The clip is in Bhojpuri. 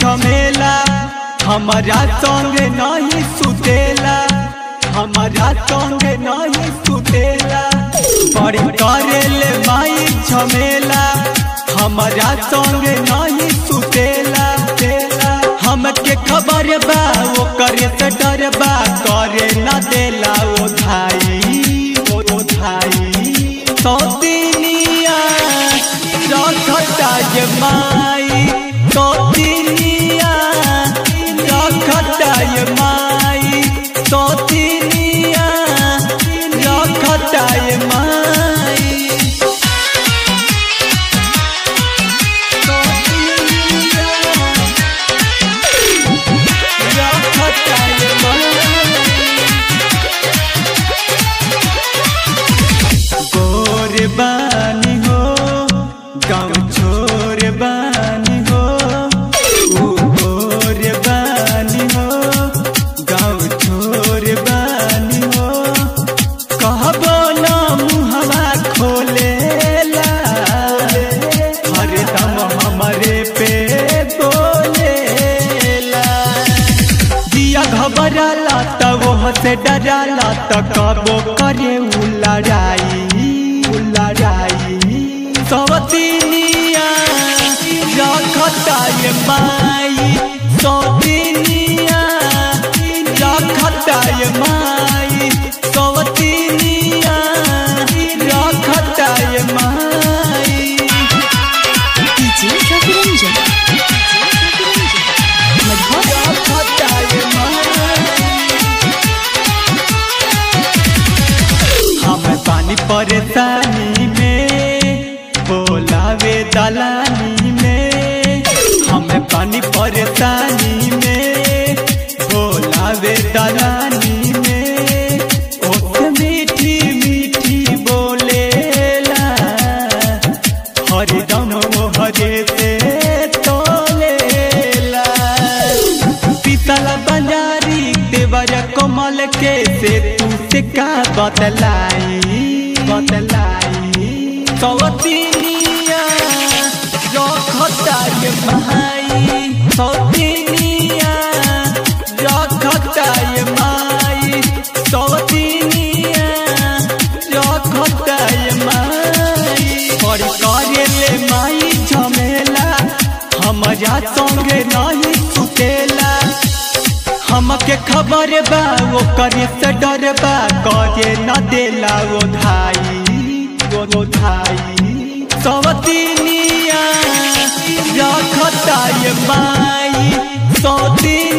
झमेला हमारा संग नहीं सुतेला हमारा संग नहीं सुतेला बड़ी करेले माई झमेला हमारा संग नहीं सुतेला हमके खबर बा वो करे से डर बा करे न देला वो धाई सौतिनिया रखता ये माई सौतिनिया रखता ये माई सौतिनिया रखता ये माई बानी हो गाँव छोर बानी हो गोर बानी हो गाँव छोर बानी हो कहबो न मुहवा खोलेला हरदम हमारे पे बोलेला दिया घबराला त वो से डराला त कबो करे लड़ाई सौतिनिया रखता ये माई सौतिनिया रखता ये माई सौतिनिया रखता ये माई रखता ये माई हम पानी परेशानी में बोलावे दलानी में हमें पानी परेशानी में बोलावे दलानी में ओसे मीठी मीठी बोलेला हरदम हरे से तोलेला पीतल बंजारी देवर कमल के से तू से का बतलाई सौतिनिया रखता ये माई सौतिनिया रखता ये माई सौतिनिया रखता ये माई और करेले माई झमेला हमारा संग नहीं सुतेला हमके खबर बा वो करे से डर बा करे न देला वो धाई सौतिनिया रखता ये माई सौतिनिया